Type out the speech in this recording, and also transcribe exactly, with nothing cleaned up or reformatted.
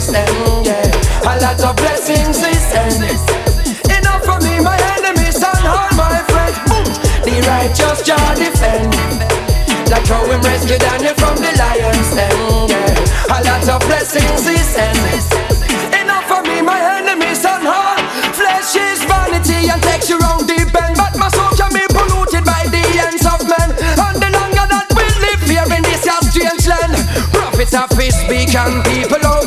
lion's den, yeah. A lot of blessings we send. Enough for me, my enemies and all my friends. Boom. The righteous Jah defend. Like how we rescue Daniel from the lion's den, yeah. A lot of blessings we send. Enough for me, my enemies and all. Flesh is vanity and takes you round deep end, but my soul can be polluted by the ends of men. And the longer that we live here in this strange land, prophets of his speak and people out